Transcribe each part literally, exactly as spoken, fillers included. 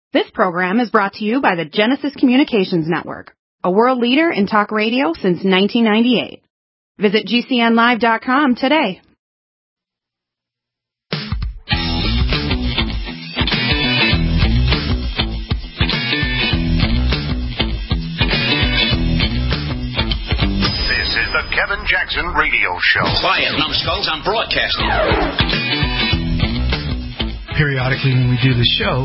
This program is brought to you by the Genesis Communications Network, a world leader in talk radio since nineteen ninety-eight. Visit G C N live dot com today. This is the Kevin Jackson Radio Show. Quiet, numbskulls, I'm broadcasting. Periodically when we do the show,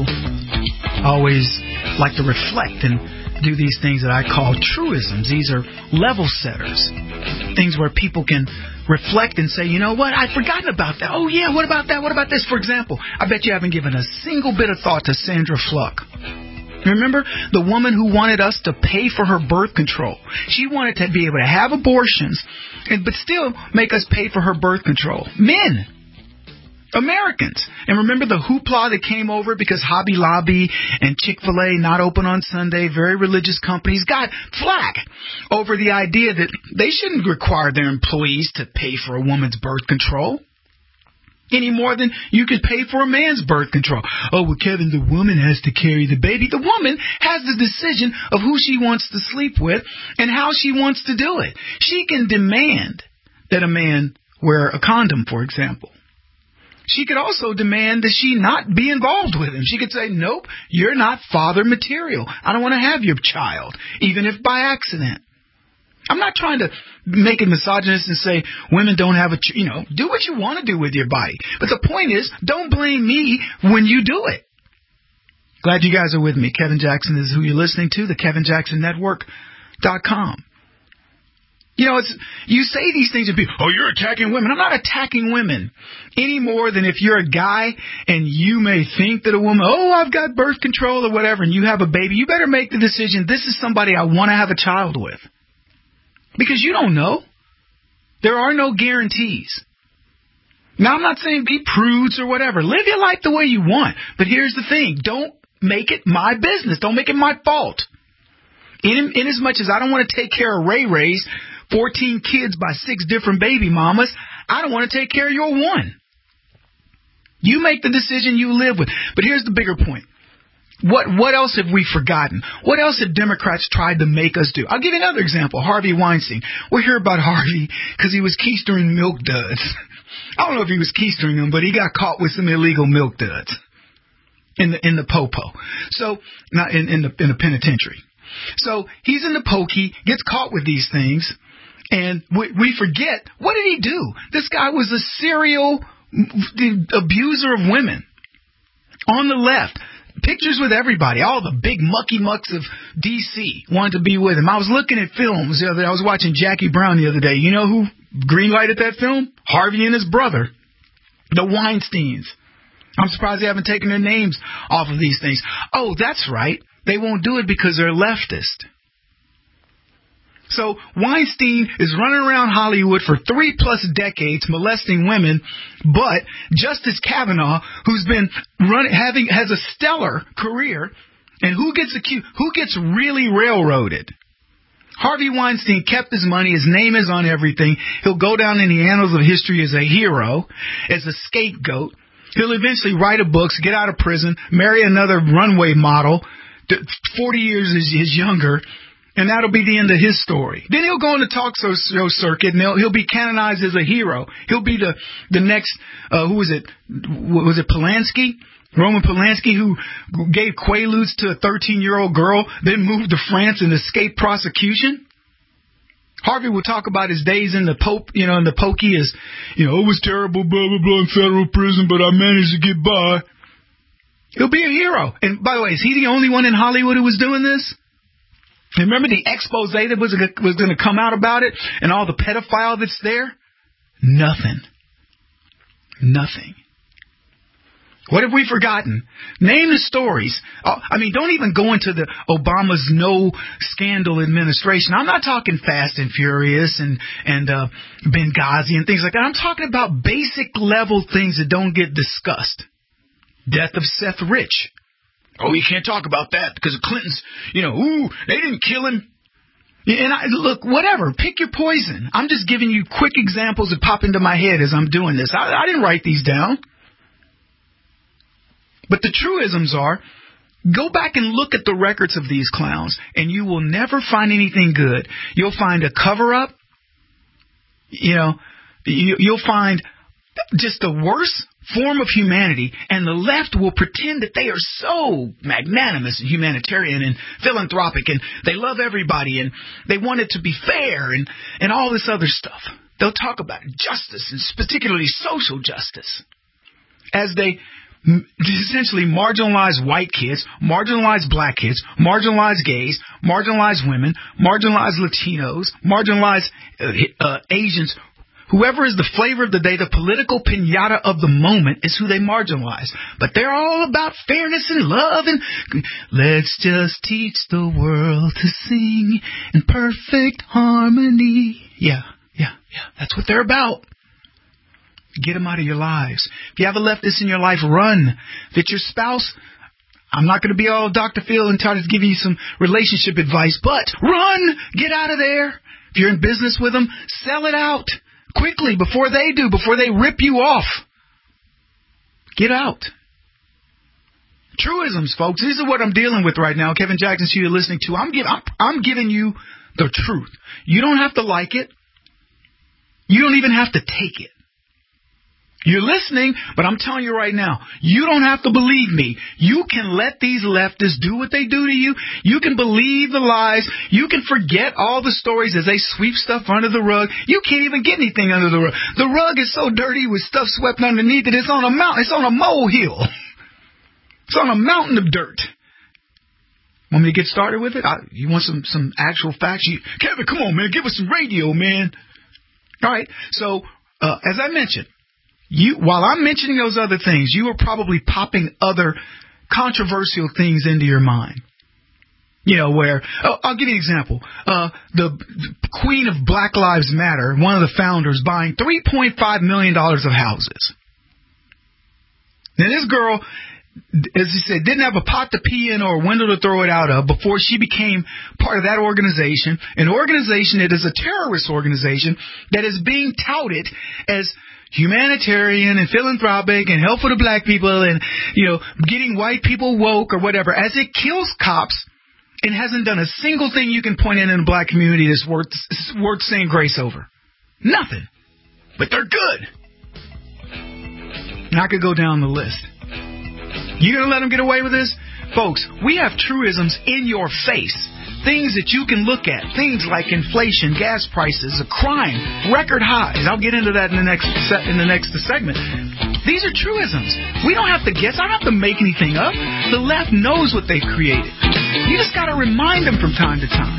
I always like to reflect and do these things that I call truisms. These are level setters, things where people can reflect and say, you know what, I'd forgotten about that. Oh, yeah, what about that? What about this? For example, I bet you haven't given a single bit of thought to Sandra Fluck. Remember the woman who wanted us to pay for her birth control? She wanted to be able to have abortions, and but still make us pay for her birth control. Men. Americans. And remember the hoopla that came over because Hobby Lobby and Chick-fil-A not open on Sunday, very religious companies, got flack over the idea that they shouldn't require their employees to pay for a woman's birth control any more than you could pay for a man's birth control. Oh, well, Kevin, the woman has to carry the baby. The woman has the decision of who she wants to sleep with and how she wants to do it. She can demand that a man wear a condom, for example. She could also demand that she not be involved with him. She could say, nope, you're not father material. I don't want to have your child, even if by accident. I'm not trying to make it misogynist and say women don't have a, ch- you know, do what you want to do with your body. But the point is, don't blame me when you do it. Glad you guys are with me. Kevin Jackson is who you're listening to, the Kevin Jackson Network dot com. You know, it's you say these things and people, oh, you're attacking women. I'm not attacking women any more than if you're a guy and you may think that a woman, oh, I've got birth control or whatever, and you have a baby. You better make the decision. This is somebody I want to have a child with. Because you don't know. There are no guarantees. Now, I'm not saying be prudes or whatever. Live your life the way you want. But here's the thing. Don't make it my business. Don't make it my fault. In, in as much as I don't want to take care of Ray Ray's fourteen kids by six different baby mamas, I don't want to take care of your one. You make the decision you live with. But here's the bigger point. What what else have we forgotten? What else have Democrats tried to make us do? I'll give you another example. Harvey Weinstein. We'll hear about Harvey because he was keistering milk duds. I don't know if he was keistering them, but he got caught with some illegal milk duds in the in the popo. So not in, in the in the penitentiary. So he's in the pokey, gets caught with these things, and we, we forget, what did he do? This guy was a serial abuser of women on the left. Pictures with everybody, all the big mucky mucks of D C wanted to be with him. I was looking at films the other day. I was watching Jackie Brown the other day. You know who greenlighted that film? Harvey and his brother, the Weinsteins. I'm surprised they haven't taken their names off of these things. Oh, that's right. They won't do it because they're leftist. So Weinstein is running around Hollywood for three plus decades molesting women, but Justice Kavanaugh, who's been running, having has a stellar career, and who gets accused, who gets really railroaded? Harvey Weinstein kept his money. His name is on everything. He'll go down in the annals of history as a hero, as a scapegoat. He'll eventually write a book, get out of prison, marry another runway model, forty years his younger. And that'll be the end of his story. Then he'll go on the talk show circuit, and he'll, he'll be canonized as a hero. He'll be the the next, uh, who was it? Was it Polanski? Roman Polanski, who gave Quaaludes to a thirteen-year-old girl, then moved to France and escaped prosecution. Harvey will talk about his days in the Pope, you know, in the pokey as, you know, it was terrible, blah, blah, blah, in federal prison, but I managed to get by. He'll be a hero. And by the way, is he the only one in Hollywood who was doing this? Remember the expose that was, was going to come out about it and all the pedophile that's there? Nothing. Nothing. What have we forgotten? Name the stories. Oh, I mean, don't even go into the Obama's no scandal administration. I'm not talking Fast and Furious and, and uh, Benghazi and things like that. I'm talking about basic level things that don't get discussed. Death of Seth Rich. Oh, you can't talk about that because the Clintons, you know, ooh, they didn't kill him. And I, look, whatever, pick your poison. I'm just giving you quick examples that pop into my head as I'm doing this. I, I didn't write these down. But the truisms are, Go back and look at the records of these clowns, and you will never find anything good. You'll find a cover-up. You know, you, you'll find just the worst form of humanity, and the left will pretend that they are so magnanimous and humanitarian and philanthropic, and they love everybody, and they want it to be fair, and, and all this other stuff. They'll talk about justice, and particularly social justice, as they essentially marginalize white kids, marginalize black kids, marginalize gays, marginalize women, marginalize Latinos, marginalize uh, uh, Asians. Whoever is the flavor of the day, the political piñata of the moment is who they marginalize. But they're all about fairness and love and let's just teach the world to sing in perfect harmony. Yeah, yeah, yeah. That's what they're about. Get them out of your lives. If you have a leftist in your life, run. If it's your spouse, I'm not going to be all Doctor Phil and try to give you some relationship advice, but run. Get out of there. If you're in business with them, sell it out. Quickly, before they do, before they rip you off. Get out. Truisms, folks. This is what I'm dealing with right now. Kevin Jackson, who you're listening to. I'm, give, I'm, I'm giving you the truth. You don't have to like it. You don't even have to take it. You're listening, but I'm telling you right now, you don't have to believe me. You can let these leftists do what they do to you. You can believe the lies. You can forget all the stories as they sweep stuff under the rug. You can't even get anything under the rug. The rug is so dirty with stuff swept underneath it, it's on a mountain. It's on a molehill. It's on a mountain of dirt. Want me to get started with it? I, you want some, some actual facts? You, Kevin, come on, man. Give us some radio, man. All right. So, uh, as I mentioned, You, while I'm mentioning those other things, you are probably popping other controversial things into your mind. You know, where, oh, I'll give you an example. Uh, the, the Queen of Black Lives Matter, one of the founders, buying three point five million dollars of houses. Now, this girl, as he said, didn't have a pot to pee in or a window to throw it out of before she became part of that organization, an organization that is a terrorist organization that is being touted as humanitarian and philanthropic and helpful to black people and, you know, getting white people woke or whatever, as it kills cops and hasn't done a single thing you can point in in the black community that's worth, worth saying grace over. Nothing. But they're good. And I could go down the list. You going to let them get away with this? Folks, we have truisms in your face. Things that you can look at, things like inflation, gas prices, a crime, record highs. I'll get into that in the next se- in the next segment. These are truisms. We don't have to guess. I don't have to make anything up. The left knows what they've created. You just got to remind them from time to time.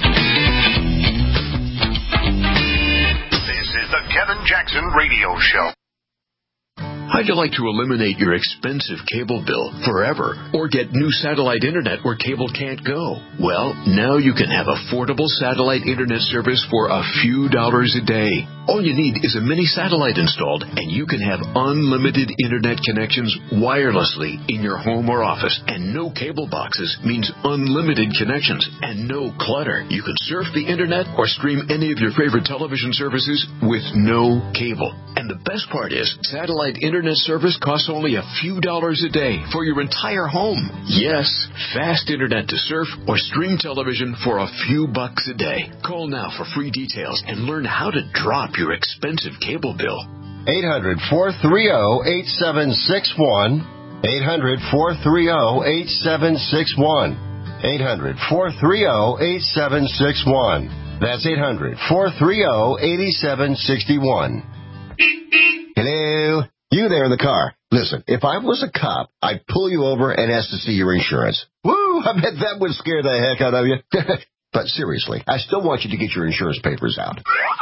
This is the Kevin Jackson Radio Show. How'd you like to eliminate your expensive cable bill forever or get new satellite internet where cable can't go? Well, now you can have affordable satellite internet service for a few dollars a day. All you need is a mini satellite installed, and you can have unlimited internet connections wirelessly in your home or office. And no cable boxes means unlimited connections and no clutter. You can surf the internet or stream any of your favorite television services with no cable. And the best part is, satellite internet service costs only a few dollars a day for your entire home. Yes, fast internet to surf or stream television for a few bucks a day. Call now for free details and learn how to drop your expensive cable bill. eight hundred, four three zero, eight seven six one. eight hundred, four three zero, eight seven six one. eight hundred, four three zero, eight seven six one. That's eight hundred, four three zero, eight seven six one. Hello? You there in the car. Listen, if I was a cop, I'd pull you over and ask to see your insurance. Woo! I bet that would scare the heck out of you. But seriously, I still want you to get your insurance papers out.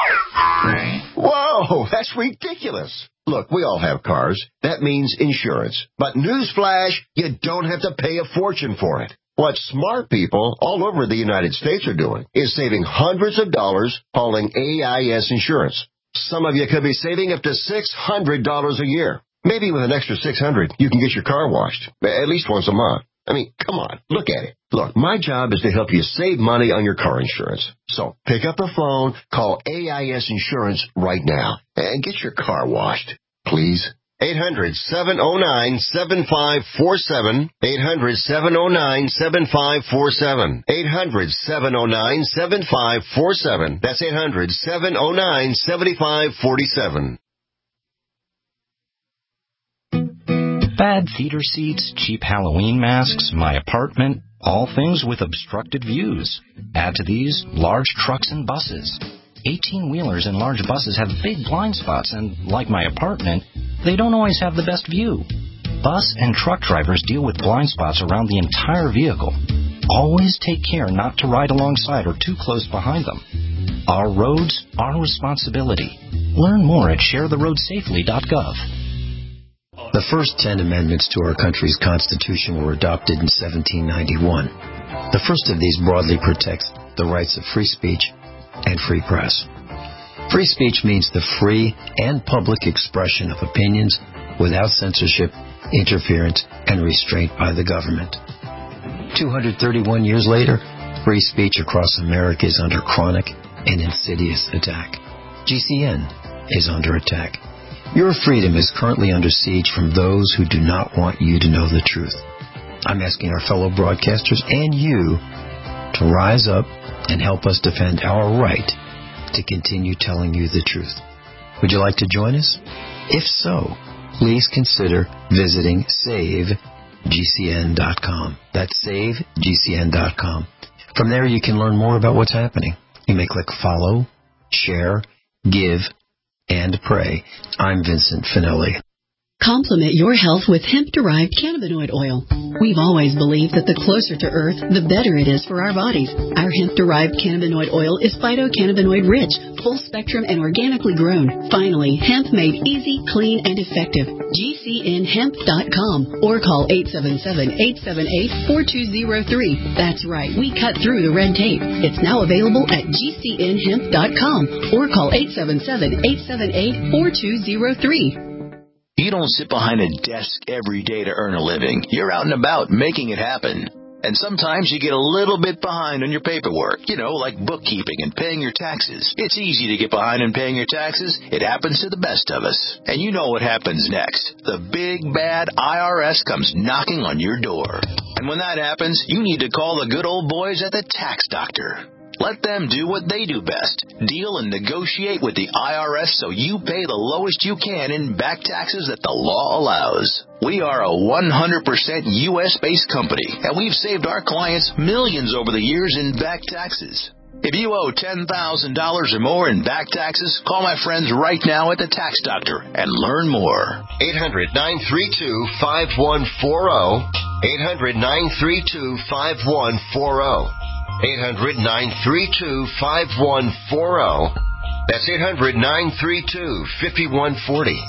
Whoa, that's ridiculous. Look, we all have cars. That means insurance. But newsflash, you don't have to pay a fortune for it. What smart people all over the United States are doing is saving hundreds of dollars hauling A I S insurance. Some of you could be saving up to six hundred dollars a year. Maybe with an extra six hundred dollars, you can get your car washed, at least once a month. I mean, come on, look at it. Look, my job is to help you save money on your car insurance. So pick up the phone, call A I S Insurance right now, and get your car washed, please. eight hundred, seven oh nine, seven five four seven. eight hundred, seven oh nine, seven five four seven. eight hundred, seven oh nine, seven five four seven. That's eight hundred, seven oh nine, seven five four seven. Bad theater seats, cheap Halloween masks, my apartment, all things with obstructed views. Add to these, large trucks and buses. eighteen-wheelers and large buses have big blind spots, and like my apartment, they don't always have the best view. Bus and truck drivers deal with blind spots around the entire vehicle. Always take care not to ride alongside or too close behind them. Our roads, our responsibility. Learn more at share the road safely dot gov. The first ten amendments to our country's Constitution were adopted in seventeen ninety-one. The first of these broadly protects the rights of free speech and free press. Free speech means the free and public expression of opinions without censorship, interference, and restraint by the government. two hundred thirty-one years later, free speech across America is under chronic and insidious attack. G C N is under attack. Your freedom is currently under siege from those who do not want you to know the truth. I'm asking our fellow broadcasters and you to rise up and help us defend our right to continue telling you the truth. Would you like to join us? If so, please consider visiting save G C N dot com. That's save G C N dot com. From there, you can learn more about what's happening. You may click follow, share, give, and pray. I'm Vincent Finelli. Complement your health with hemp-derived cannabinoid oil. We've always believed that the closer to Earth, the better it is for our bodies. Our hemp-derived cannabinoid oil is phytocannabinoid-rich, full-spectrum, and organically grown. Finally, hemp made easy, clean, and effective. G C N hemp dot com or call eight seven seven, eight seven eight, four two zero three. That's right, we cut through the red tape. It's now available at G C N hemp dot com or call eight seven seven, eight seven eight, four two zero three. You don't sit behind a desk every day to earn a living. You're out and about making it happen. And sometimes you get a little bit behind on your paperwork, you know, like bookkeeping and paying your taxes. It's easy to get behind on paying your taxes. It happens to the best of us. And you know what happens next. The big, bad I R S comes knocking on your door. And when that happens, you need to call the good old boys at the Tax Doctor. Let them do what they do best. Deal and negotiate with the I R S so you pay the lowest you can in back taxes that the law allows. We are a one hundred percent U S-based company, and we've saved our clients millions over the years in back taxes. If you owe ten thousand dollars or more in back taxes, call my friends right now at the Tax Doctor and learn more. eight hundred, nine three two, five one four zero. eight hundred, nine three two, five one four zero. eight hundred, nine three two, five one four zero. That's eight hundred, nine three two, five one four zero.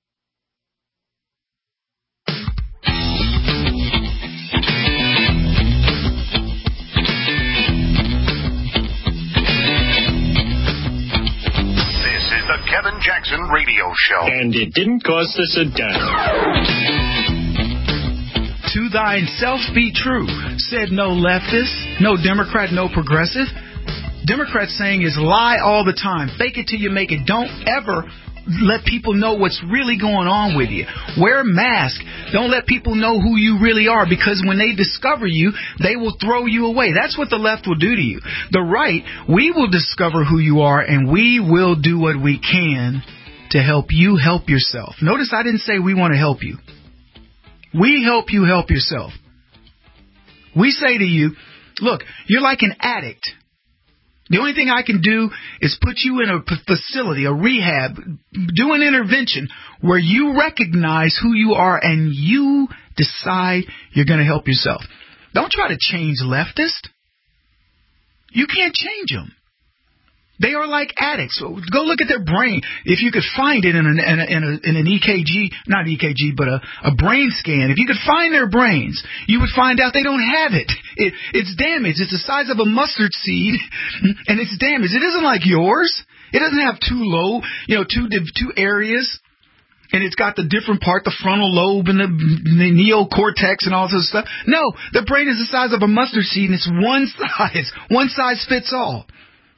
This is the Kevin Jackson Radio Show. And it didn't cost us a dime. To thine self be true, said no leftist, no Democrat, no progressive. Democrats saying is lie all the time. Fake it till you make it. Don't ever let people know what's really going on with you. Wear a mask. Don't let people know who you really are, because when they discover you, they will throw you away. That's what the left will do to you. The right, we will discover who you are, and we will do what we can to help you help yourself. Notice I didn't say we want to help you. We help you help yourself. We say to you, look, you're like an addict. The only thing I can do is put you in a facility, a rehab, do an intervention where you recognize who you are and you decide you're going to help yourself. Don't try to change leftists. You can't change them. They are like addicts. So go look at their brain. If you could find it in an, in, a, in, a, in an E K G, not E K G, but a, a brain scan, if you could find their brains, you would find out they don't have it. it. It's damaged. It's the size of a mustard seed, and it's damaged. It isn't like yours. It doesn't have two low, you know, two two areas, and it's got the different part, the frontal lobe and the, the neocortex and all this stuff. No, the brain is the size of a mustard seed, and it's one size. One size fits all.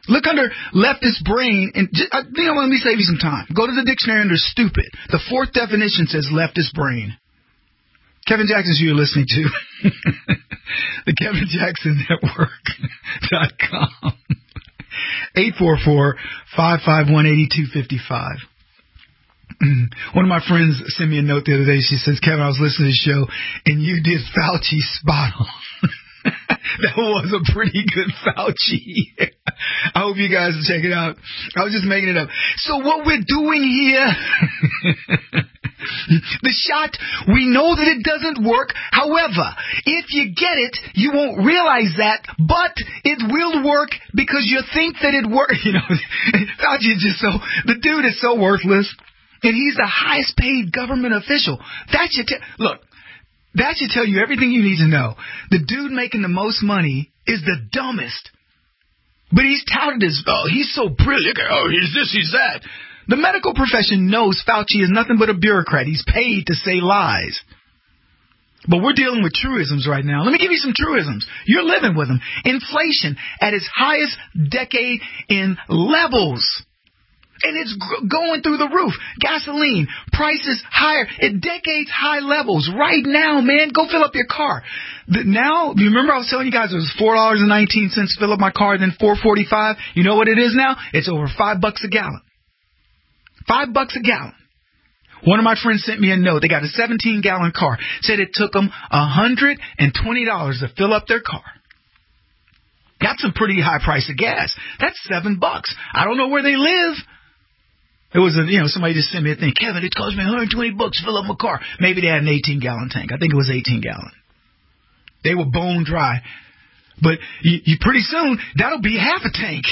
Look under leftist brain, and just, uh, you know, let me save you some time. Go to the dictionary under stupid. The fourth definition says leftist brain. Kevin Jackson's who you're listening to. The Kevin Jackson Network dot com. eight four four, five five one, eight two five five. One of my friends sent me a note the other day. She says, Kevin, I was listening to the show, and you did Fauci spot on. That was a pretty good Fauci. I hope you guys will check it out. I was just making it up. So what we're doing here, the shot, we know that it doesn't work. However, if you get it, you won't realize that, but it will work because you think that it works. You know, Fauci is just so, the dude is so worthless. And he's the highest paid government official. That should tell, look, that should tell you everything you need to know. The dude making the most money is the dumbest. But he's touted as, oh, he's so brilliant. Oh, he's this, he's that. The medical profession knows Fauci is nothing but a bureaucrat. He's paid to say lies. But we're dealing with truisms right now. Let me give you some truisms. You're living with them. Inflation at its highest decade in levels. And it's g- going through the roof. Gasoline, prices higher at decades high levels right now, man. Go fill up your car. The, now, you remember I was telling you guys it was four dollars and nineteen cents to fill up my car, then four forty-five. You know what it is now? It's over five bucks a gallon. Five bucks a gallon. One of my friends sent me a note. They got a seventeen gallon car. Said it took them one hundred twenty dollars to fill up their car. That's a pretty high price of gas. That's seven bucks. I don't know where they live. It was, a, you know, somebody just sent me a thing. Kevin, it cost me one hundred twenty bucks to fill up my car. Maybe they had an eighteen gallon tank. I think it was eighteen gallon. They were bone dry. But you, you pretty soon, that'll be half a tank.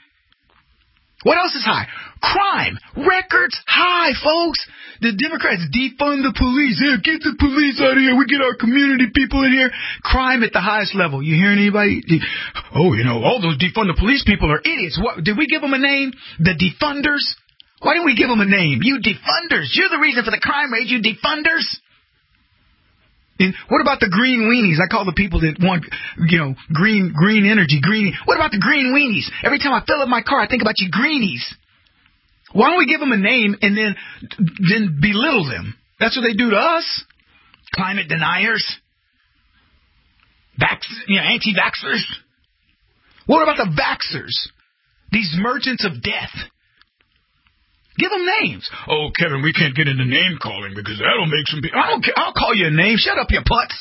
What else is high? Crime. Records high, folks. The Democrats defund the police. Here, get the police out of here. We get our community people in here. Crime at the highest level. You hearing anybody? Oh, you know, all those defund the police people are idiots. What, did we give them a name? The defunders? Why didn't we give them a name? You defunders. You're the reason for the crime rate, you defunders. And what about the green weenies? I call the people that want, you know, green green energy, green. What about the green weenies? Every time I fill up my car, I think about you greenies. Why don't we give them a name and then then belittle them? That's what they do to us. Climate deniers. Vax, you know, anti-vaxxers. What about the vaxxers? These merchants of death. Give them names. Oh, Kevin, we can't get into name calling because that'll make some people. I don't care. I'll call you a name. Shut up, you putz.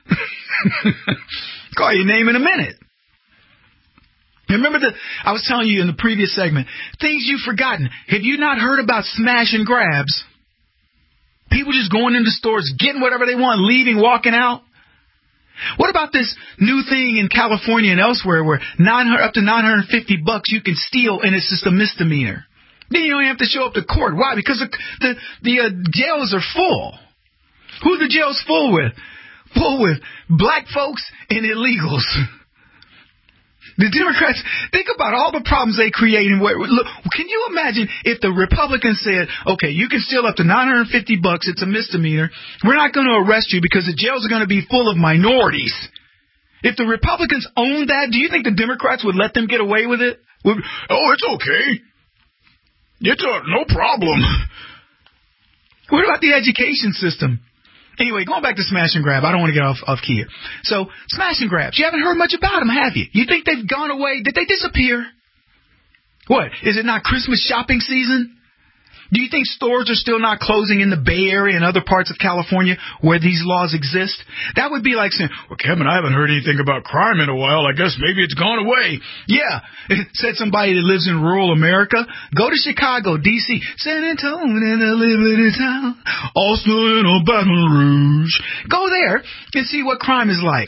Call you a name in a minute. Remember the, I was telling you in the previous segment, things you've forgotten. Have you not heard about smash and grabs? People just going into stores, getting whatever they want, leaving, walking out. What about this new thing in California and elsewhere where nine hundred, up to nine hundred fifty bucks you can steal and it's just a misdemeanor? Then you don't have to show up to court. Why? Because the the, the uh, jails are full. Who the jails full with? Full with black folks and illegals. The Democrats, think about all the problems they create. And where, look, can you imagine if the Republicans said, okay, you can steal up to nine hundred fifty bucks, it's a misdemeanor. We're not going to arrest you because the jails are going to be full of minorities. If the Republicans owned that, do you think the Democrats would let them get away with it? Would, oh, it's okay. It's a, no problem. What about the education system? Anyway, going back to smash and grab. I don't want to get off, off key here. So, smash and grabs. You haven't heard much about them, have you? You think they've gone away? Did they disappear? What? Is it not Christmas shopping season? Do you think stores are still not closing in the Bay Area and other parts of California where these laws exist? That would be like saying, well, Kevin, I haven't heard anything about crime in a while. I guess maybe it's gone away. Yeah, said somebody that lives in rural America. Go to Chicago, D C, San Antonio, and a little town, Austin or Baton Rouge. Go there and see what crime is like.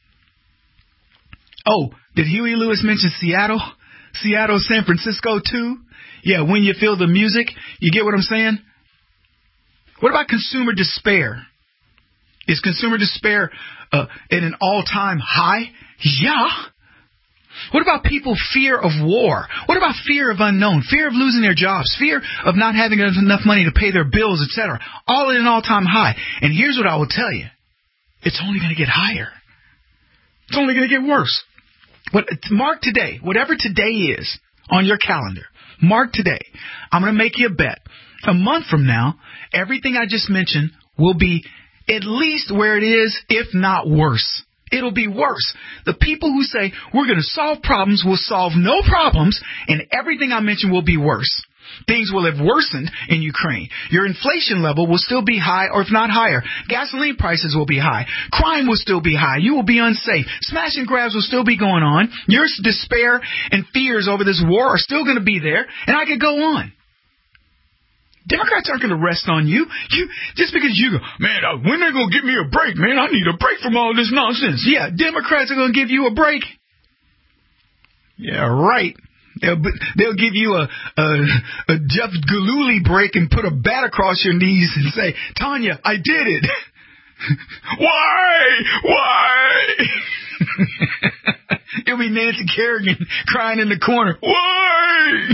Oh, did Huey Lewis mention Seattle? Seattle, San Francisco, too? Yeah, when you feel the music, you get what I'm saying? What about consumer despair? Is consumer despair uh, at an all-time high? Yeah. What about people fear of war? What about fear of unknown? Fear of losing their jobs? Fear of not having enough money to pay their bills, et cetera. All at an all-time high. And here's what I will tell you. It's only going to get higher. It's only going to get worse. What, mark today, whatever today is, on your calendar. Mark today. I'm going to make you a bet. A month from now, everything I just mentioned will be at least where it is, if not worse. It'll be worse. The people who say we're going to solve problems will solve no problems, and everything I mentioned will be worse. Things will have worsened in Ukraine. Your inflation level will still be high, or if not higher. Gasoline prices will be high. Crime will still be high. You will be unsafe. Smash and grabs will still be going on. Your despair and fears over this war are still going to be there, and I could go on. Democrats aren't going to rest on you. You just because you go, man, uh, when are they going to give me a break, man? I need a break from all this nonsense. Yeah, Democrats are going to give you a break. Yeah, right. They'll, they'll give you a, a, a Jeff Gillooly break and put a bat across your knees and say, Tanya, I did it. Why? Why? It'll be Nancy Kerrigan crying in the corner. Why?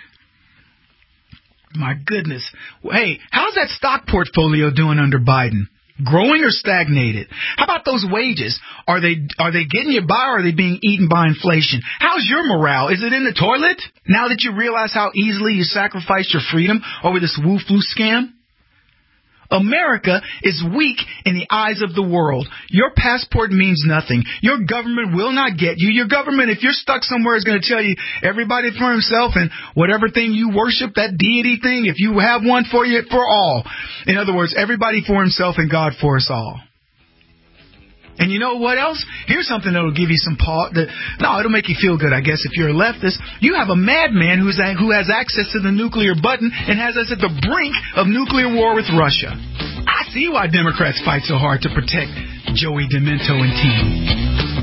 My goodness. Hey, how's that stock portfolio doing under Biden? Growing or stagnated? How about those wages? Are they are they getting you by, or are they being eaten by inflation? How's your morale? Is it in the toilet? Now that you realize how easily you sacrificed your freedom over this woo-flu scam? America is weak in the eyes of the world. Your passport means nothing. Your government will not get you. Your government, if you're stuck somewhere, is going to tell you everybody for himself, and whatever thing you worship, that deity thing, if you have one for you, for all. In other words, everybody for himself and God for us all. And you know what else? Here's something that will give you some pause. No, it'll make you feel good, I guess, if you're a leftist. You have a madman who's a, who has access to the nuclear button and has us at the brink of nuclear war with Russia. I see why Democrats fight so hard to protect Joey Demento and team.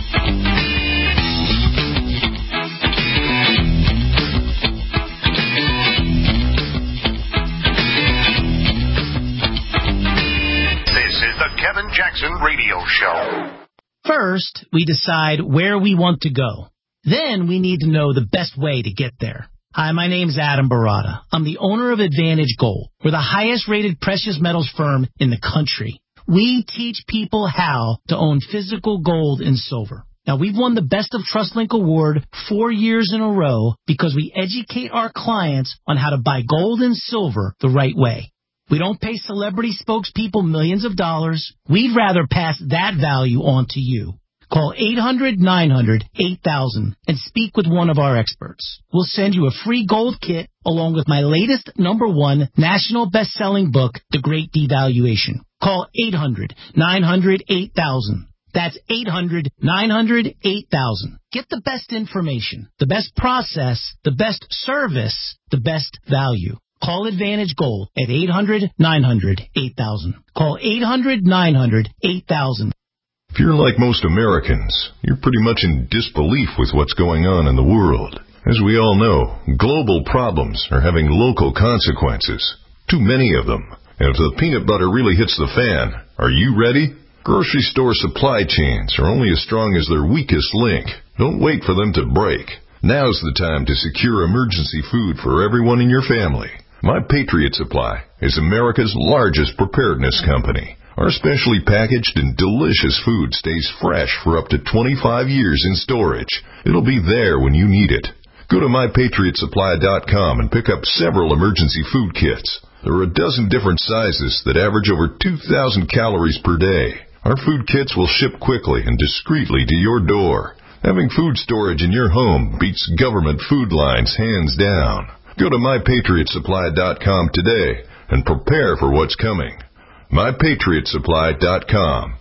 Kevin Jackson Radio Show. First, we decide where we want to go. Then we need to know the best way to get there. Hi, my name's Adam Barada. I'm the owner of Advantage Gold. We're the highest rated precious metals firm in the country. We teach people how to own physical gold and silver. Now, we've won the Best of TrustLink Award four years in a row because we educate our clients on how to buy gold and silver the right way. We don't pay celebrity spokespeople millions of dollars. We'd rather pass that value on to you. Call eight hundred nine hundred eight thousand and speak with one of our experts. We'll send you a free gold kit along with my latest number one national best-selling book, The Great Devaluation. Call eight hundred nine hundred eight thousand. That's eight hundred nine hundred eight thousand. Get the best information, the best process, the best service, the best value. Call Advantage Gold at eight hundred nine hundred eight thousand. Call eight hundred nine hundred eight thousand. If you're like most Americans, you're pretty much in disbelief with what's going on in the world. As we all know, global problems are having local consequences. Too many of them. And if the peanut butter really hits the fan, are you ready? Grocery store supply chains are only as strong as their weakest link. Don't wait for them to break. Now's the time to secure emergency food for everyone in your family. My Patriot Supply is America's largest preparedness company. Our specially packaged and delicious food stays fresh for up to twenty-five years in storage. It'll be there when you need it. Go to my patriot supply dot com and pick up several emergency food kits. There are a dozen different sizes that average over two thousand calories per day. Our food kits will ship quickly and discreetly to your door. Having food storage in your home beats government food lines hands down. Go to my patriot supply dot com today and prepare for what's coming. my patriot supply dot com.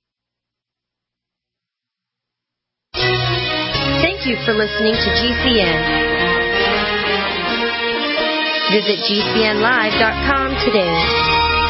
Thank you for listening to G C N. Visit G C N live dot com today.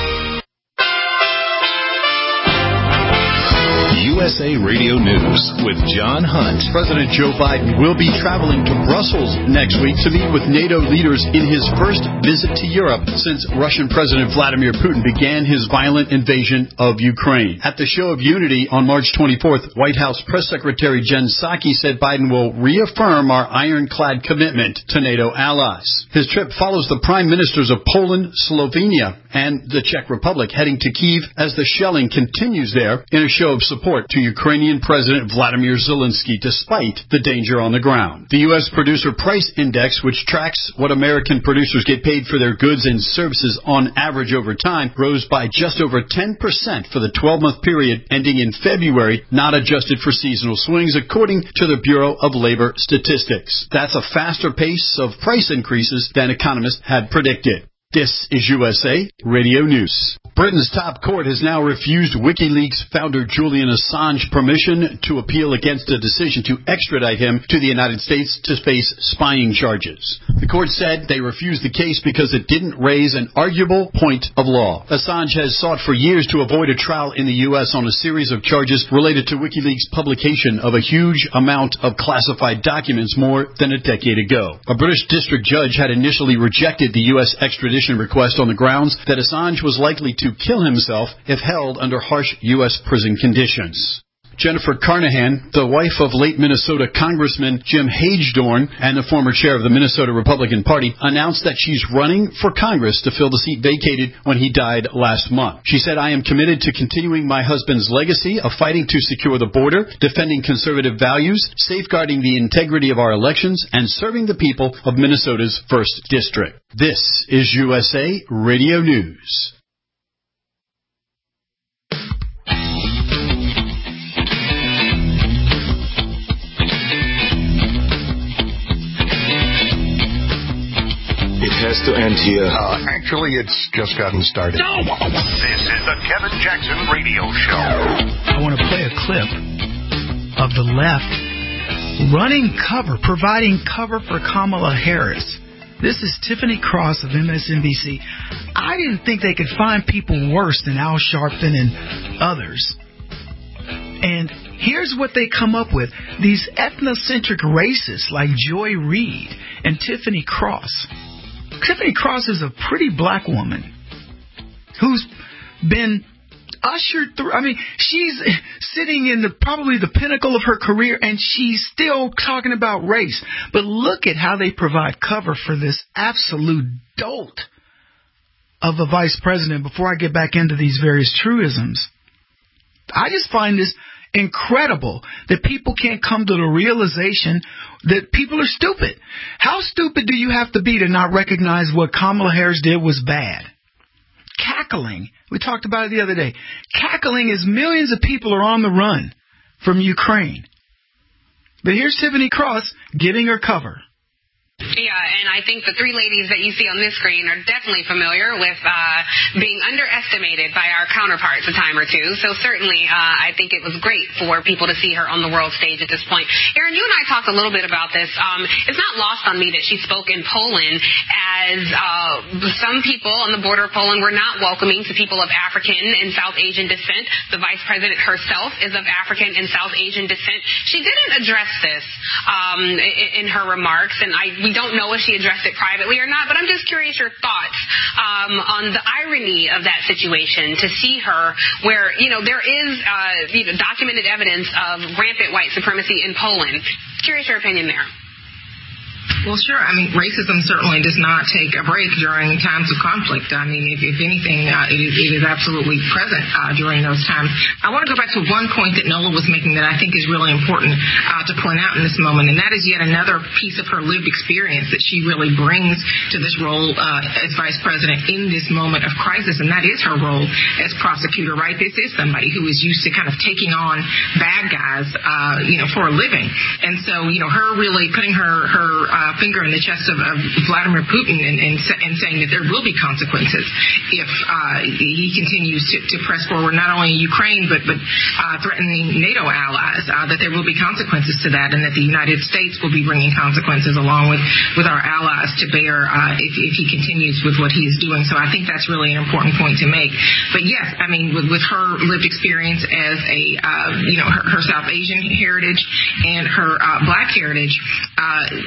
U S A Radio News with John Hunt. President Joe Biden will be traveling to Brussels next week to meet with NATO leaders in his first visit to Europe since Russian President Vladimir Putin began his violent invasion of Ukraine. At the Show of Unity on March twenty-fourth, White House Press Secretary Jen Psaki said Biden will reaffirm our ironclad commitment to NATO allies. His trip follows the prime ministers of Poland, Slovenia, and the Czech Republic heading to Kyiv as the shelling continues there in a show of support support to Ukrainian President Vladimir Zelensky despite the danger on the ground. The U S Producer Price Index, which tracks what American producers get paid for their goods and services on average over time, rose by just over ten percent for the twelve-month period ending in February, not adjusted for seasonal swings, according to the Bureau of Labor Statistics. That's a faster pace of price increases than economists had predicted. This is U S A Radio News. Britain's top court has now refused WikiLeaks founder Julian Assange permission to appeal against a decision to extradite him to the United States to face spying charges. The court said they refused the case because it didn't raise an arguable point of law. Assange has sought for years to avoid a trial in the U S on a series of charges related to WikiLeaks' publication of a huge amount of classified documents more than a decade ago. A British district judge had initially rejected the U S extradition request on the grounds that Assange was likely to kill himself if held under harsh U S prison conditions. Jennifer Carnahan, the wife of late Minnesota Congressman Jim Hagedorn and the former chair of the Minnesota Republican Party, announced that she's running for Congress to fill the seat vacated when he died last month. She said, "I am committed to continuing my husband's legacy of fighting to secure the border, defending conservative values, safeguarding the integrity of our elections, and serving the people of Minnesota's first District." This is U S A Radio News. It has to end here. Uh, actually, it's just gotten started. No! This is the Kevin Jackson Radio Show. I want to play a clip of the left running cover, providing cover for Kamala Harris. This is Tiffany Cross of M S N B C. I didn't think they could find people worse than Al Sharpton and others. And here's what they come up with. These ethnocentric racists like Joy Reid and Tiffany Cross. Tiffany Cross is a pretty black woman who's been ushered through. I mean, she's sitting in the probably the pinnacle of her career, and she's still talking about race. But look at how they provide cover for this absolute dolt of a vice president before I get back into these various truisms. I just find this incredible that people can't come to the realization that people are stupid. How stupid do you have to be to not recognize what Kamala Harris did was bad? Cackling. We talked about it the other day. Cackling is millions of people are on the run from Ukraine. But here's Tiffany Cross giving her cover. Yeah, and I think the three ladies that you see on this screen are definitely familiar with uh, being underestimated by our counterparts a time or two. So certainly, uh, I think it was great for people to see her on the world stage at this point. Aaron, you and I talked a little bit about this. Um, it's not lost on me that she spoke in Poland, as uh, some people on the border of Poland were not welcoming to people of African and South Asian descent. The vice president herself is of African and South Asian descent. She didn't address this um, in, in her remarks, and I. We don't know if she addressed it privately or not, but I'm just curious your thoughts um, on the irony of that situation, to see her where, you know, there is uh, you know, documented evidence of rampant white supremacy in Poland. Curious your opinion there. Well, sure. I mean, racism certainly does not take a break during times of conflict. I mean, if, if anything, uh, it, is, it is absolutely present uh, during those times. I want to go back to one point that Nola was making that I think is really important uh, to point out in this moment, and that is yet another piece of her lived experience that she really brings to this role uh, as vice president in this moment of crisis, and that is her role as prosecutor, right? This is somebody who is used to kind of taking on bad guys, uh, you know, for a living. And so, you know, her really putting her, her uh, finger in the chest of, of Vladimir Putin and, and, and saying that there will be consequences if uh, he continues to, to press forward, not only in Ukraine, but, but uh, threatening NATO allies, uh, that there will be consequences to that, and that the United States will be bringing consequences along with, with our allies to bear uh, if, if he continues with what he is doing. So I think that's really an important point to make. But yes, I mean, with, with her lived experience as a, uh, you know, her, her South Asian heritage and her uh, black heritage, uh, you know,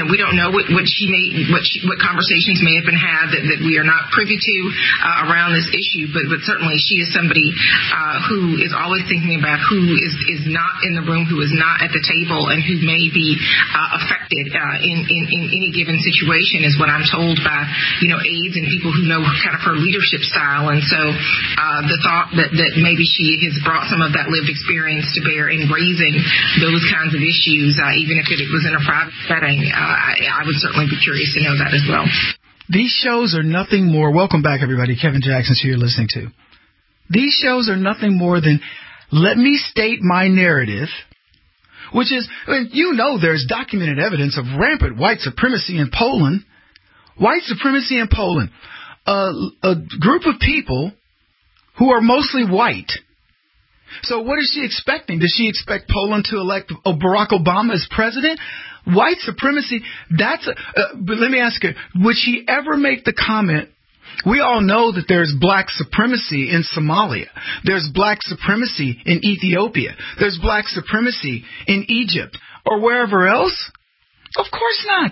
know, we don't know what, what she may, what she, what conversations may have been had that, that we are not privy to uh, around this issue. But, but certainly she is somebody uh, who is always thinking about who is, is not in the room, who is not at the table, and who may be uh, affected uh, in, in, in any given situation, is what I'm told by, you know, aides and people who know kind of her leadership style. And so uh, the thought that, that maybe she has brought some of that lived experience to bear in raising those kinds of issues, uh, even if it was in a private setting, uh, I, I would certainly be curious to know that as well. These shows are nothing more. Welcome back, everybody. Kevin Jackson's who you're listening to. These shows are nothing more than let me state my narrative, which is, you know, there's documented evidence of rampant white supremacy in Poland. White supremacy in Poland. Uh, a group of people who are mostly white. So what is she expecting? Does she expect Poland to elect Barack Obama as president? White supremacy, that's... A, uh, but let me ask her, would she ever make the comment, we all know that there's black supremacy in Somalia. There's black supremacy in Ethiopia. There's black supremacy in Egypt or wherever else? Of course not.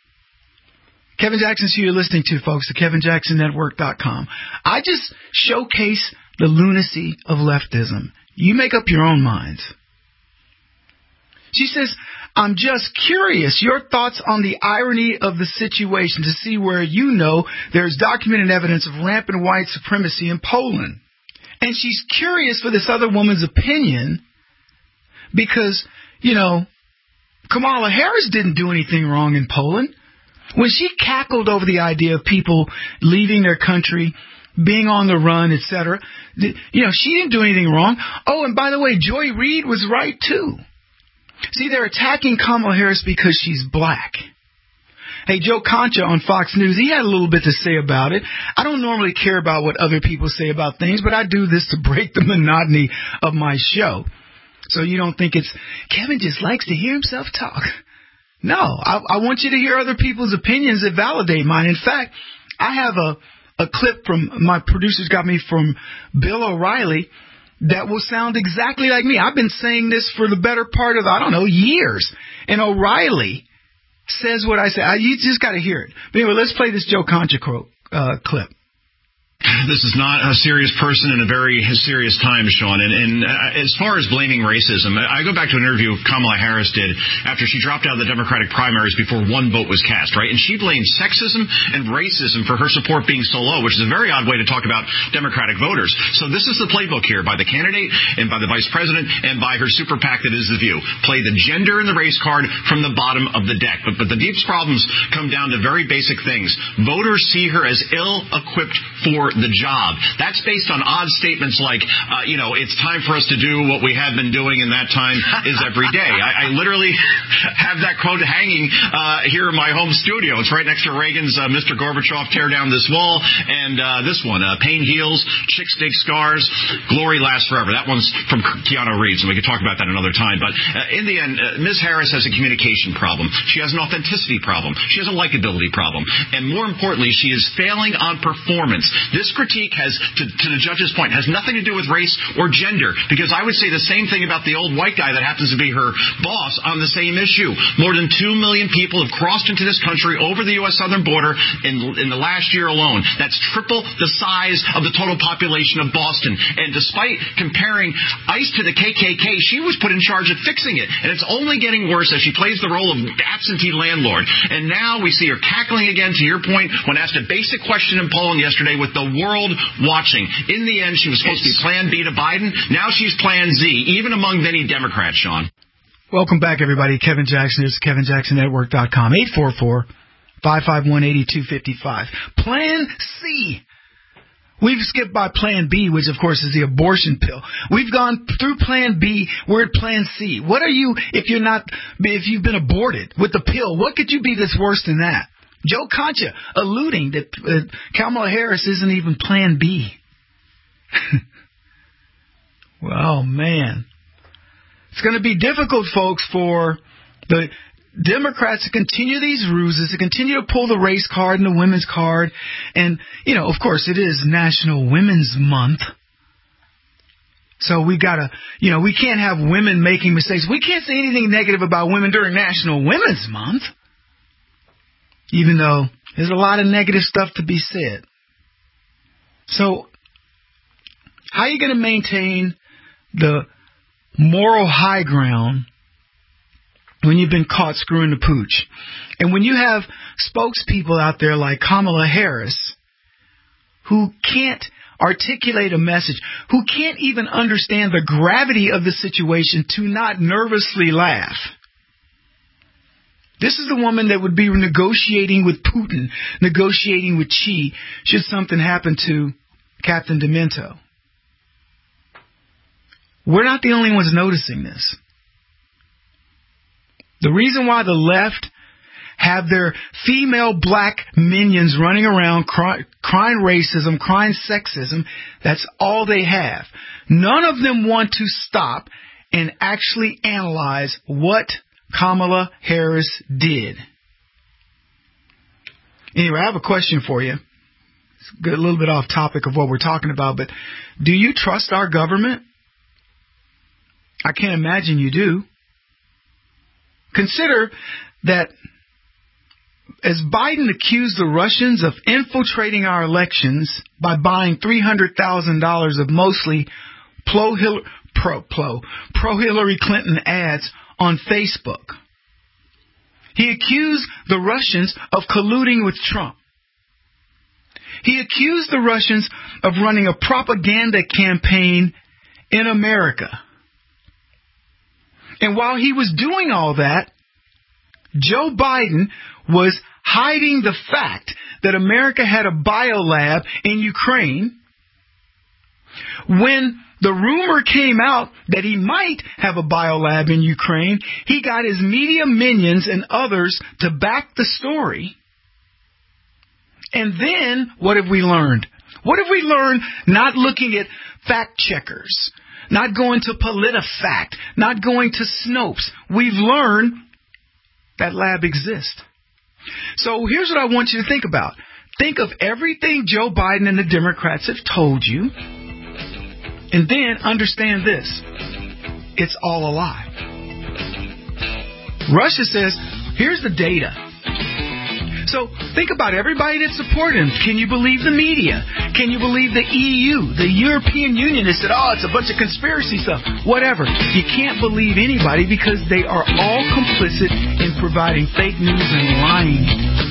Kevin Jackson's who you're listening to, folks, at Kevin Jackson Network dot com. I just showcase the lunacy of leftism. You make up your own minds. She says, I'm just curious, your thoughts on the irony of the situation to see where you know there's documented evidence of rampant white supremacy in Poland. And she's curious for this other woman's opinion because, you know, Kamala Harris didn't do anything wrong in Poland. When she cackled over the idea of people leaving their country, being on the run, et cetera, you know, she didn't do anything wrong. Oh, and by the way, Joy Reid was right, too. See, they're attacking Kamala Harris because she's black. Hey, Joe Concha on Fox News, he had a little bit to say about it. I don't normally care about what other people say about things, but I do this to break the monotony of my show. So you don't think it's, Kevin just likes to hear himself talk. No, I, I want you to hear other people's opinions that validate mine. In fact, I have a, a clip from, my producers got me from Bill O'Reilly that will sound exactly like me. I've been saying this for the better part of, I don't know, years. And O'Reilly says what I say. I, you just got to hear it. But anyway, let's play this Joe Concha quote, uh, clip. This is not a serious person in a very serious time, Sean. And, and uh, as far as blaming racism, I go back to an interview Kamala Harris did after she dropped out of the Democratic primaries before one vote was cast, right? And she blamed sexism and racism for her support being so low, which is a very odd way to talk about Democratic voters. So this is the playbook here by the candidate and by the vice president and by her super PAC that is The View. Play the gender and the race card from the bottom of the deck. But, but the deepest problems come down to very basic things. Voters see her as ill-equipped for the job. That's based on odd statements like, uh, you know, it's time for us to do what we have been doing and that time is every day. I, I literally have that quote hanging uh, here in my home studio. It's right next to Reagan's uh, Mister Gorbachev, tear down this wall, and uh, this one, uh, pain heals, chicks dig scars, glory lasts forever. That one's from Keanu Reeves, and we could talk about that another time. But uh, in the end, uh, Miz Harris has a communication problem. She has an authenticity problem. She has a likability problem. And more importantly, she is failing on performance. This critique has, to, to the judge's point, has nothing to do with race or gender, because I would say the same thing about the old white guy that happens to be her boss on the same issue. More than two million people have crossed into this country over the U S southern border in, in the last year alone. That's triple the size of the total population of Boston. And despite comparing ICE to the K K K, she was put in charge of fixing it. And it's only getting worse as she plays the role of absentee landlord. And now we see her cackling again, to your point, when asked a basic question in Poland yesterday with the world watching. In the end, she was supposed to be Plan B to Biden. Now she's Plan Z, even among many Democrats, Sean. Welcome back, everybody. Kevin Jackson. It's Kevin Jackson Network dot com. eight four four, five five one, eight two five five. Plan C. We've skipped by Plan B, which, of course, is the abortion pill. We've gone through Plan B. We're at Plan C. What are you, if you're not, if you've been aborted with the pill, what could you be that's worse than that? Joe Concha alluding that uh, Kamala Harris isn't even Plan B. Well, man. It's going to be difficult, folks, for the Democrats to continue these ruses, to continue to pull the race card and the women's card. And, you know, of course, it is National Women's Month. So we got to, you know, we can't have women making mistakes. We can't say anything negative about women during National Women's Month. even though there's a lot of negative stuff to be said. So, how are you going to maintain the moral high ground when you've been caught screwing the pooch? And when you have spokespeople out there like Kamala Harris who can't articulate a message, who can't even understand the gravity of the situation to not nervously laugh. This is the woman that would be negotiating with Putin, negotiating with Xi, should something happen to Captain Demento. We're not the only ones noticing this. The reason why the left have their female black minions running around cry, crying racism, crying sexism, that's all they have. None of them want to stop and actually analyze what Kamala Harris did. Anyway, I have a question for you. It's a little bit off topic of what we're talking about, but do you trust our government? I can't imagine you do. Consider that as Biden accused the Russians of infiltrating our elections by buying three hundred thousand dollars of mostly pro-Hillary pro, pro, pro Hillary Clinton ads on Facebook, he accused the Russians of colluding with Trump. He accused the Russians of running a propaganda campaign in America. And while he was doing all that, Joe Biden was hiding the fact that America had a biolab in Ukraine. When the rumor came out that he might have a biolab in Ukraine, he got his media minions and others to back the story. And then, what have we learned? What have we learned not looking at fact checkers, not going to PolitiFact, not going to Snopes? We've learned that lab exists. So here's what I want you to think about. Think of everything Joe Biden and the Democrats have told you, and then understand this. It's all a lie. Russia says, here's the data. So think about everybody that supported him. Can you believe the media? Can you believe the E U, the European Union that said, oh, it's a bunch of conspiracy stuff? Whatever. You can't believe anybody because they are all complicit in providing fake news and lying.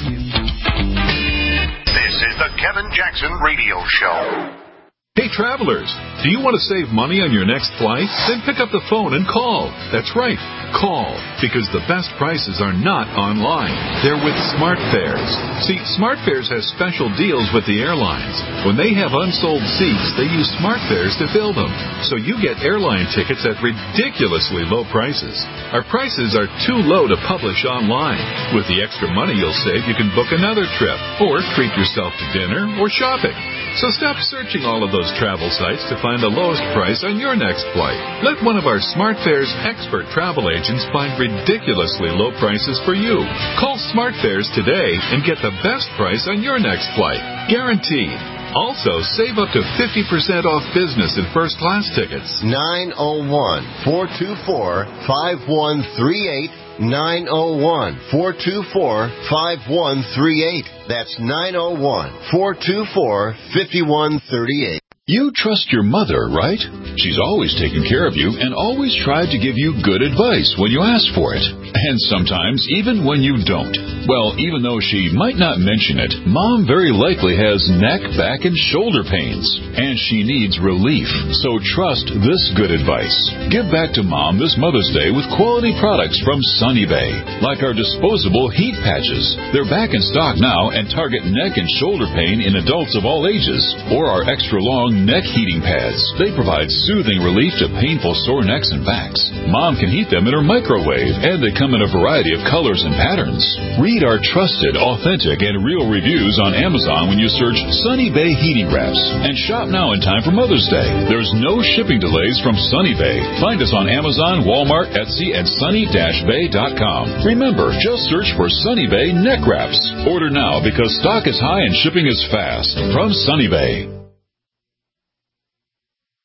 This is the Kevin Jackson Radio Show. Hey, travelers, do you want to save money on your next flight? Then pick up the phone and call. That's right, call, because the best prices are not online. They're with SmartFares. See, SmartFares has special deals with the airlines. When they have unsold seats, they use SmartFares to fill them. So you get airline tickets at ridiculously low prices. Our prices are too low to publish online. With the extra money you'll save, you can book another trip, or treat yourself to dinner or shopping. So stop searching all of those travel sites to find the lowest price on your next flight. Let one of our SmartFares expert travel agents find ridiculously low prices for you. Call SmartFares today and get the best price on your next flight. Guaranteed. Also, save up to fifty percent off business and first class tickets. nine oh one, four two four, five one three eight. nine oh one, four two four, five one three eight. That's nine oh one, four two four, five one three eight. You trust your mother, right? She's always taken care of you and always tried to give you good advice when you ask for it. And sometimes even when you don't. Well, even though she might not mention it, Mom very likely has neck, back, and shoulder pains. And she needs relief. So trust this good advice. Give back to Mom this Mother's Day with quality products from Sunny Bay. Like our disposable heat patches. They're back in stock now and target neck and shoulder pain in adults of all ages. Or our extra long neck heating pads. They provide soothing relief to painful sore necks and backs. Mom can heat them in her microwave, and they come in a variety of colors and patterns. Read our trusted, authentic, and real reviews on Amazon when you search Sunny Bay Heating Wraps. And shop now in time for Mother's Day. There's no shipping delays from Sunny Bay. Find us on Amazon, Walmart, Etsy, and sunny dash bay dot com. Remember, just search for Sunny Bay Neck Wraps. Order now because stock is high and shipping is fast. From Sunny Bay.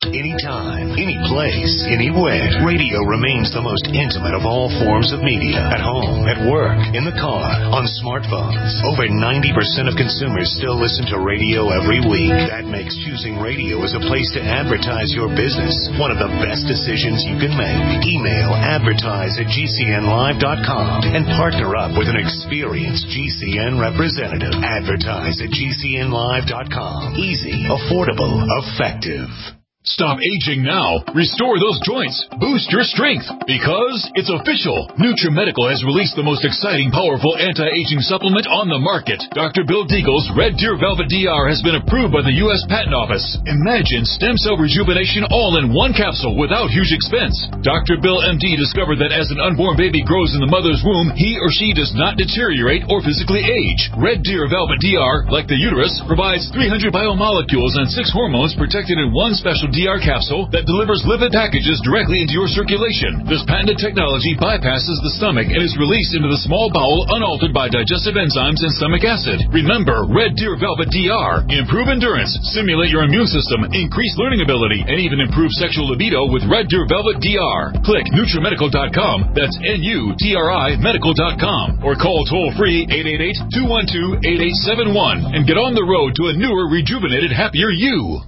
anytime, any place, anywhere. Radio remains the most intimate of all forms of media. At home, at work, in the car, on smartphones. Over ninety percent of consumers still listen to radio every week. That makes choosing radio as a place to advertise your business one of the best decisions you can make. Email advertise at G C N live dot com and partner up with an experienced G C N representative. Advertise at G C N live dot com. Easy, affordable, effective. Stop aging now. Restore those joints. Boost your strength. Because it's official. NutriMedical has released the most exciting, powerful anti-aging supplement on the market. Doctor Bill Deagle's Red Deer Velvet D R has been approved by the U S Patent Office. Imagine stem cell rejuvenation all in one capsule without huge expense. Doctor Bill M D discovered that as an unborn baby grows in the mother's womb, he or she does not deteriorate or physically age. Red Deer Velvet D R, like the uterus, provides three hundred biomolecules and six hormones protected in one special D R capsule that delivers lipid packages directly into your circulation. This patented technology bypasses the stomach and is released into the small bowel unaltered by digestive enzymes and stomach acid. Remember, Red Deer Velvet D R. Improve endurance, stimulate your immune system, increase learning ability, and even improve sexual libido with Red Deer Velvet D R. Click NutriMedical dot com. That's N U T R I medical dot com. Or call toll-free eight eight eight, two one two, eight eight seven one and get on the road to a newer, rejuvenated, happier you.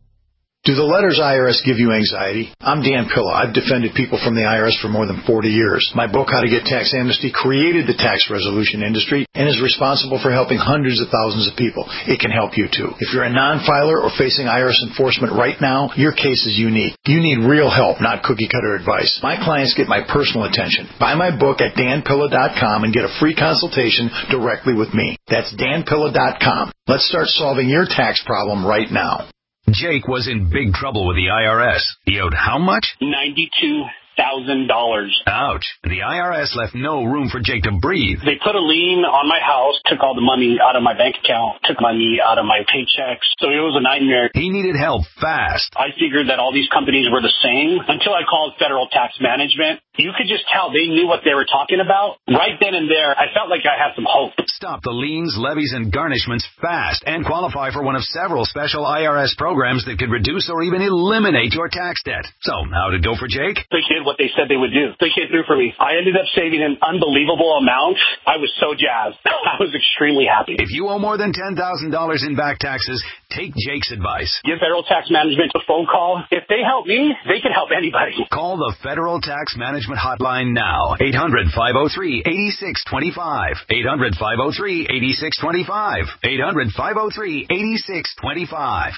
Do the letters I R S give you anxiety? I'm Dan Pilla. I've defended people from the I R S for more than forty years. My book, How to Get Tax Amnesty, created the tax resolution industry and is responsible for helping hundreds of thousands of people. It can help you, too. If you're a non-filer or facing I R S enforcement right now, your case is unique. You need real help, not cookie-cutter advice. My clients get my personal attention. Buy my book at Dan Pilla dot com and get a free consultation directly with me. That's Dan Pilla dot com. Let's start solving your tax problem right now. Jake was in big trouble with the I R S. He owed how much? ninety-two thousand dollars. Ouch. The I R S left no room for Jake to breathe. They put a lien on my house, took all the money out of my bank account, took money out of my paychecks. So it was a nightmare. He needed help fast. I figured that all these companies were the same until I called Federal Tax Management. You could just tell they knew what they were talking about. Right then and there, I felt like I had some hope. Stop the liens, levies, and garnishments fast and qualify for one of several special I R S programs that could reduce or even eliminate your tax debt. So, how'd it go for Jake? They did what they said they would do. They came through for me. I ended up saving an unbelievable amount. I was so jazzed. I was extremely happy. If you owe more than ten thousand dollars in back taxes, take Jake's advice. Give Federal Tax Management a phone call. If they help me, they can help anybody. Call the Federal Tax Management Hotline now. eight hundred, five oh three, eight six two five. eight hundred, five oh three, eight six two five. eight hundred, five oh three, eight six two five.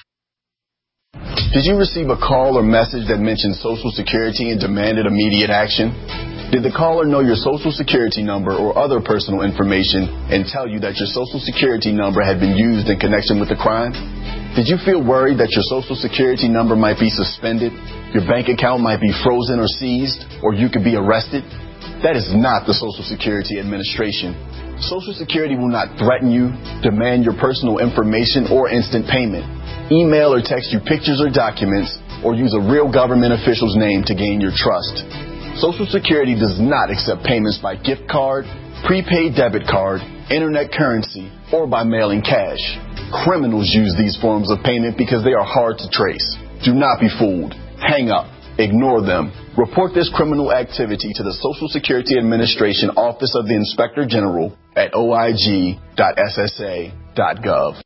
Did you receive a call or message that mentioned Social Security and demanded immediate action? Did the caller know your Social Security number or other personal information and tell you that your Social Security number had been used in connection with the crime? Did you feel worried that your Social Security number might be suspended, your bank account might be frozen or seized, or you could be arrested? That is not the Social Security Administration. Social Security will not threaten you, demand your personal information, or instant payment. Email or text you pictures or documents, or use a real government official's name to gain your trust. Social Security does not accept payments by gift card, prepaid debit card, internet currency, or by mailing cash. Criminals use these forms of payment because they are hard to trace. Do not be fooled. Hang up. Ignore them. Report this criminal activity to the Social Security Administration Office of the Inspector General at O I G dot S S A dot gov.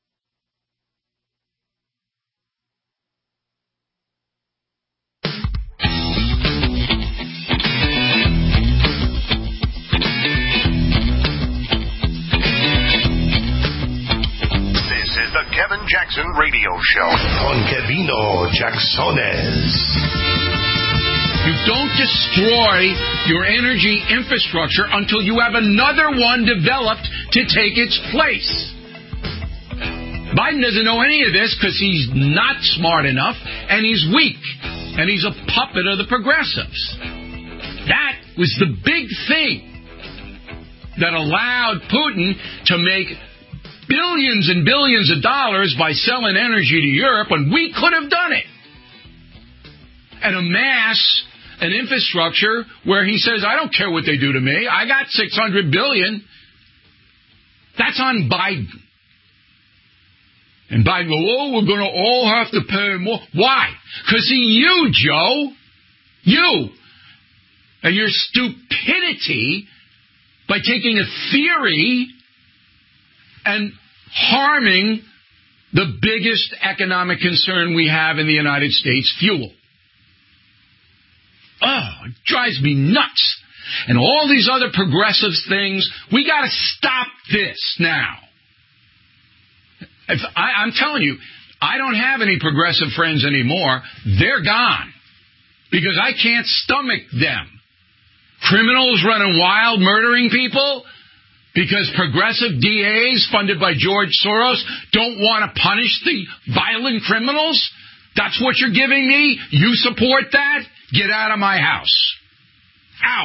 The Kevin Jackson Radio Show on Kevino Jacksones. You don't destroy your energy infrastructure until you have another one developed to take its place. Biden doesn't know any of this because he's not smart enough and he's weak and he's a puppet of the progressives. That was the big thing that allowed Putin to make billions and billions of dollars by selling energy to Europe when we could have done it. And amass an infrastructure where he says, I don't care what they do to me. I got six hundred billion dollars. That's on Biden. And Biden go, oh, we're going to all have to pay more. Why? Because of you, Joe. You. And your stupidity by taking a theory and harming the biggest economic concern we have in the United States, fuel. Oh, it drives me nuts. And all these other progressive things, we got to stop this now. If I, I'm telling you, I don't have any progressive friends anymore. They're gone. Because I can't stomach them. Criminals running wild, murdering people, because progressive D As funded by George Soros don't want to punish the violent criminals? That's what you're giving me? You support that? Get out of my house. Out.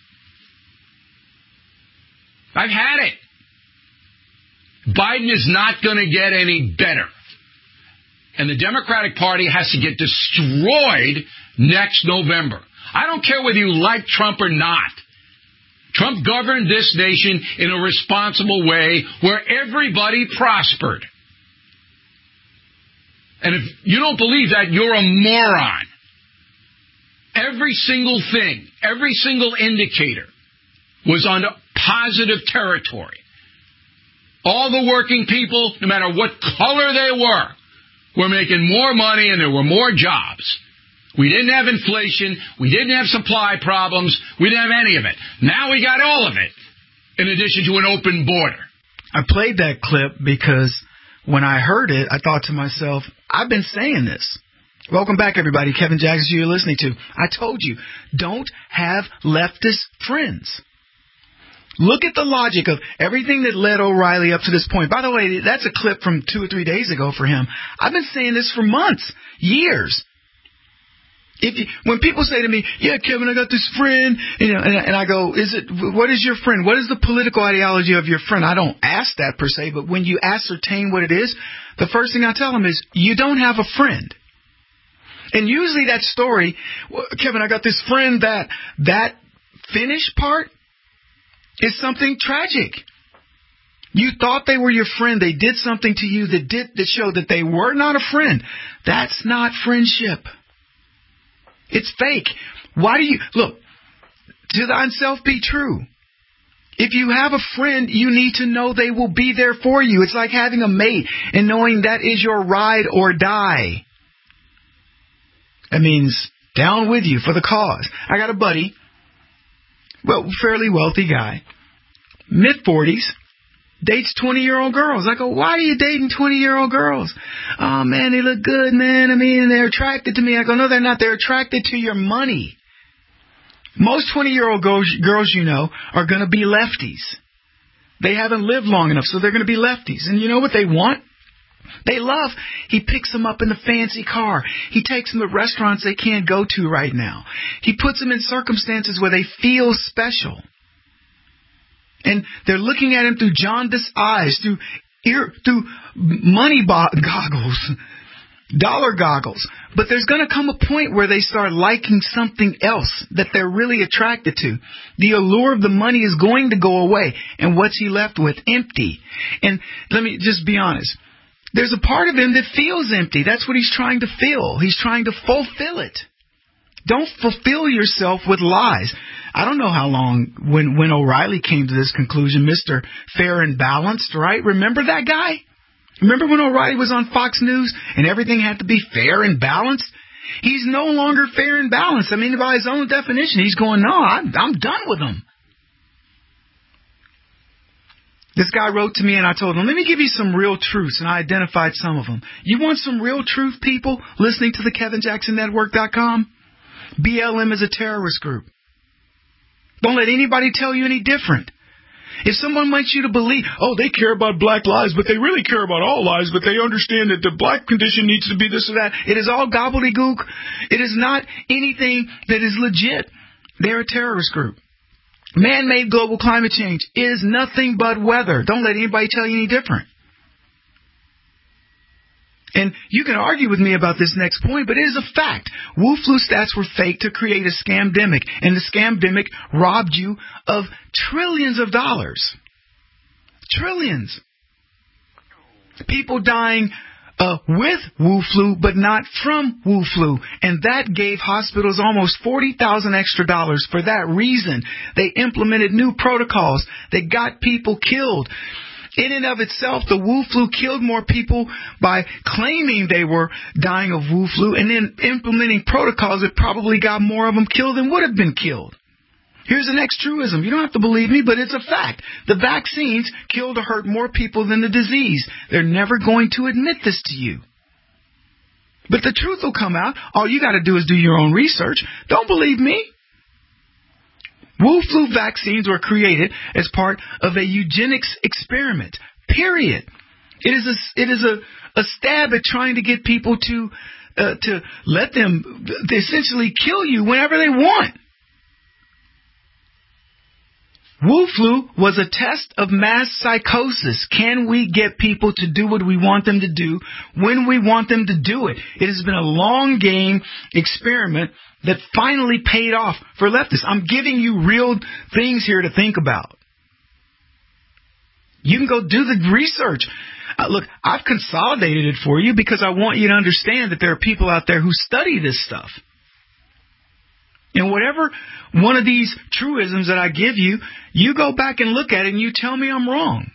I've had it. Biden is not going to get any better. And the Democratic Party has to get destroyed next November. I don't care whether you like Trump or not. Trump governed this nation in a responsible way where everybody prospered. And if you don't believe that, you're a moron. Every single thing, every single indicator was on positive territory. All the working people, no matter what color they were, were making more money and there were more jobs. We didn't have inflation. We didn't have supply problems. We didn't have any of it. Now we got all of it, in addition to an open border. I played that clip because when I heard it, I thought to myself, I've been saying this. Welcome back, everybody. Kevin Jackson, you're listening to. I told you, don't have leftist friends. Look at the logic of everything that led O'Reilly up to this point. By the way, that's a clip from two or three days ago for him. I've been saying this for months, years. If you, when people say to me, yeah, Kevin, I got this friend, you know, and, and I go, is it, what is your friend? What is the political ideology of your friend? I don't ask that per se, but when you ascertain what it is, the first thing I tell them is, you don't have a friend. And usually that story, well, Kevin, I got this friend, that, that finish part is something tragic. You thought they were your friend. They did something to you that did, that showed that they were not a friend. That's not friendship. It's fake. Why do you... Look, to thyself be true. If you have a friend, you need to know they will be there for you. It's like having a mate and knowing that is your ride or die. That means down with you for the cause. I got a buddy, well, fairly wealthy guy, mid-forties, dates twenty-year-old girls. I go, why are you dating twenty-year-old girls? Oh, man, they look good, man. I mean, they're attracted to me. I go, no, they're not. They're attracted to your money. Most twenty-year-old girls, girls you know, are going to be lefties. They haven't lived long enough, so they're going to be lefties. And you know what they want? They love, he picks them up in the fancy car. He takes them to restaurants they can't go to right now. He puts them in circumstances where they feel special. And they're looking at him through jaundiced eyes, through ear, through money bo- goggles, dollar goggles. But there's going to come a point where they start liking something else that they're really attracted to. The allure of the money is going to go away. And what's he left with? Empty. And let me just be honest. There's a part of him that feels empty. That's what he's trying to fill. He's trying to fulfill it. Don't fulfill yourself with lies. I don't know how long when, when O'Reilly came to this conclusion, Mister Fair and Balanced, right? Remember that guy? Remember when O'Reilly was on Fox News and everything had to be fair and balanced? He's no longer fair and balanced. I mean, by his own definition, he's going, no, I'm, I'm done with him. This guy wrote to me and I told him, let me give you some real truths, and I identified some of them. You want some real truth, people, listening to the Kevin Jackson Network dot com? B L M is a terrorist group. Don't let anybody tell you any different. If someone wants you to believe, oh, they care about black lives, but they really care about all lives, but they understand that the black condition needs to be this or that, it is all gobbledygook. It is not anything that is legit. They're a terrorist group. Man-made global climate change is nothing but weather. Don't let anybody tell you any different. And you can argue with me about this next point, but it is a fact. Wu flu stats were fake to create a scamdemic, and the scamdemic robbed you of trillions of dollars. Trillions. People dying uh, with Wu flu, but not from Wu flu. And that gave hospitals almost forty thousand dollars extra dollars for that reason. They implemented new protocols that got people killed. In and of itself, the Wu flu killed more people by claiming they were dying of Wu flu and then implementing protocols that probably got more of them killed than would have been killed. Here's the next truism. You don't have to believe me, but it's a fact. The vaccines killed or hurt more people than the disease. They're never going to admit this to you. But the truth will come out. All you got to do is do your own research. Don't believe me. Wu flu vaccines were created as part of a eugenics experiment. Period. It is a, it is a, a stab at trying to get people to uh, to let them to essentially kill you whenever they want. Wu flu was a test of mass psychosis. Can we get people to do what we want them to do when we want them to do it? It has been a long game experiment that finally paid off for leftists. I'm giving you real things here to think about. You can go do the research. Uh, look, I've consolidated it for you because I want you to understand that there are people out there who study this stuff. And whatever one of these truisms that I give you, you go back and look at it and you tell me I'm wrong.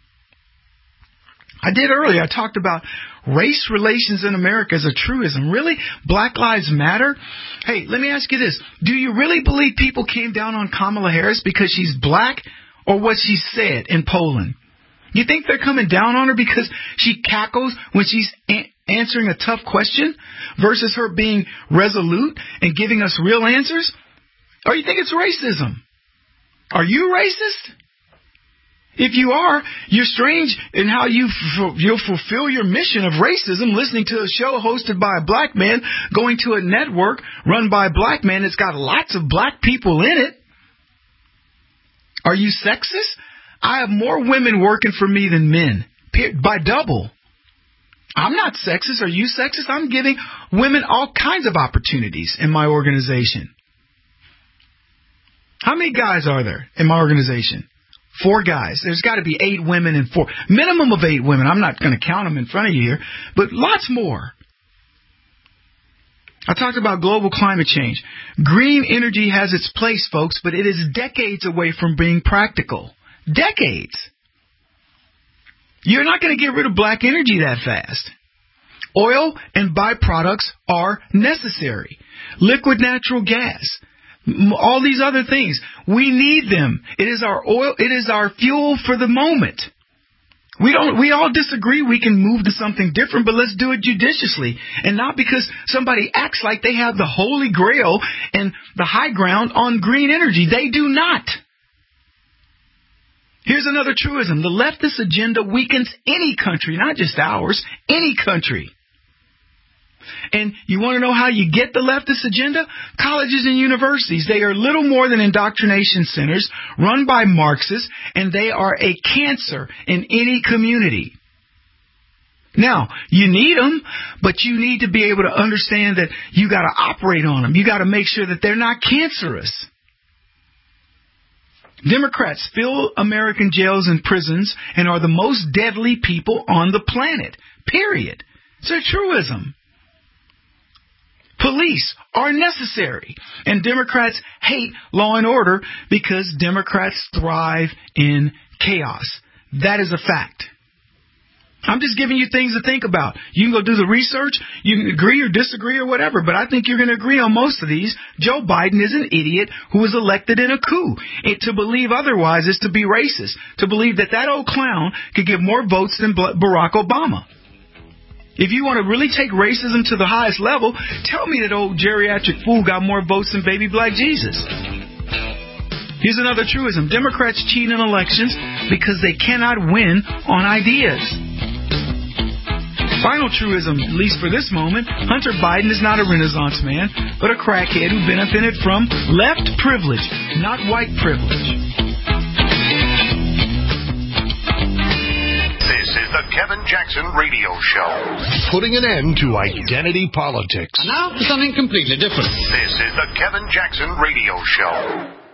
I did earlier. I talked about race relations in America as a truism. Really? Black Lives Matter? Hey, let me ask you this. Do you really believe people came down on Kamala Harris because she's black or what she said in Poland? You think they're coming down on her because she cackles when she's a- answering a tough question versus her being resolute and giving us real answers? Or you think it's racism? Are you racist? If you are, you're strange in how you f- you'll fulfill your mission of racism listening to a show hosted by a black man going to a network run by a black man that's got lots of black people in it. Are you sexist? I have more women working for me than men, by double. I'm not sexist. Are you sexist? I'm giving women all kinds of opportunities in my organization. How many guys are there in my organization? Four guys. There's got to be eight women and four. Minimum of eight women. I'm not going to count them in front of you here, but lots more. I talked about global climate change. Green energy has its place, folks, but it is decades away from being practical. Decades. You're not going to get rid of black energy that fast. Oil and byproducts are necessary. Liquid natural gas. All these other things. We need them. It is our oil. It is our fuel for the moment. We don't, we all disagree. We can move to something different, but let's do it judiciously. And not because somebody acts like they have the holy grail and the high ground on green energy. They do not. Here's another truism. The leftist agenda weakens any country, not just ours, any country. And you want to know how you get the leftist agenda? Colleges and universities. They are little more than indoctrination centers run by Marxists, and they are a cancer in any community. Now, you need them, but you need to be able to understand that you got to operate on them. You got to make sure that they're not cancerous. Democrats fill American jails and prisons and are the most deadly people on the planet. Period. It's a truism. Police are necessary. And Democrats hate law and order because Democrats thrive in chaos. That is a fact. I'm just giving you things to think about. You can go do the research. You can agree or disagree or whatever, but I think you're going to agree on most of these. Joe Biden is an idiot who was elected in a coup. It, to believe otherwise is to be racist. To believe that that old clown could get more votes than Barack Obama. If you want to really take racism to the highest level, tell me that old geriatric fool got more votes than baby black Jesus. Here's another truism. Democrats cheat in elections because they cannot win on ideas. Final truism, at least for this moment, Hunter Biden is not a Renaissance man, but a crackhead who benefited from left privilege, not white privilege. This is the Kevin Jackson Radio Show. Putting an end to identity politics. And now for something completely different. This is the Kevin Jackson Radio Show.